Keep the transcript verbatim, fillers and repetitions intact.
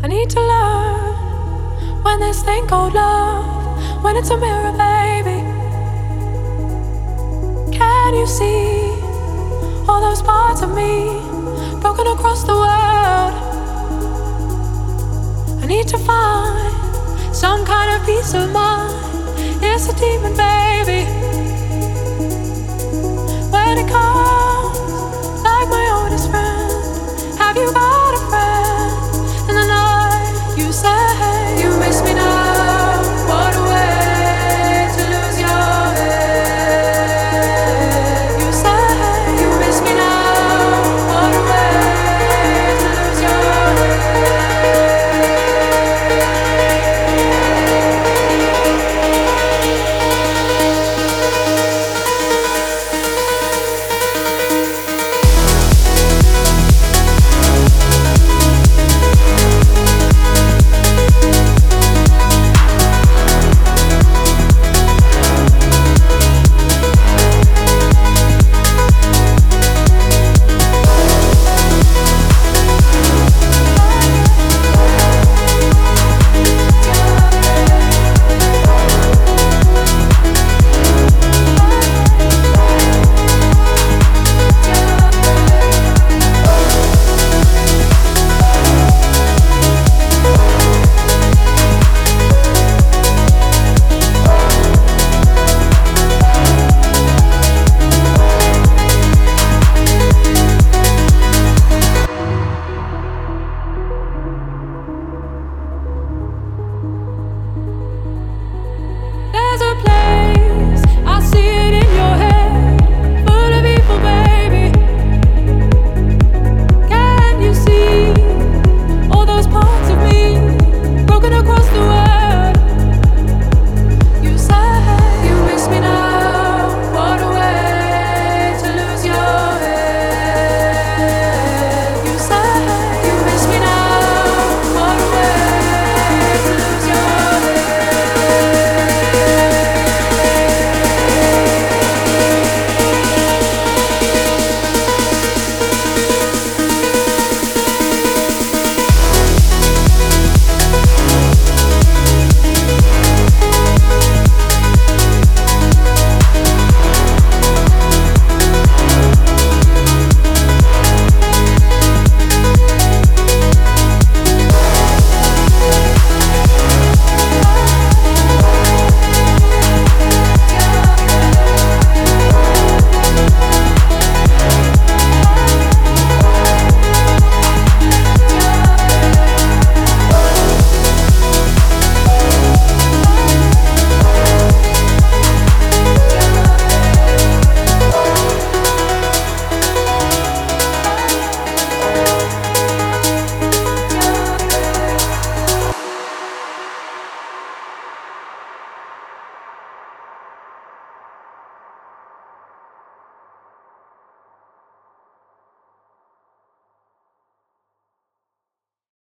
I need to learn when this thing called love, when it's a mirror, baby. Can you see all those parts of me broken across the world? I need to find some kind of peace of mind. It's a demon, baby.